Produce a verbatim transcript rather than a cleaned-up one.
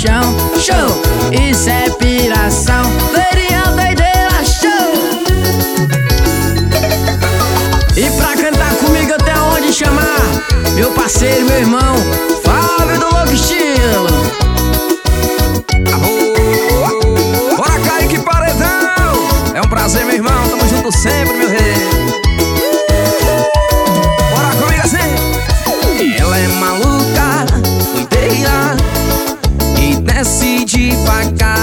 chão. Show, isso é piração. Loirinha doideira, show. E pra cantar comigo até onde chamar meu parceiro, meu irmão Fábio do Louco Estilo. Arro, bora Kaique Paredão. É um prazer, meu irmão, tamo junto sempre, meu rei. Bora comigo assim. Ela é maluca, doideira e desce devagar.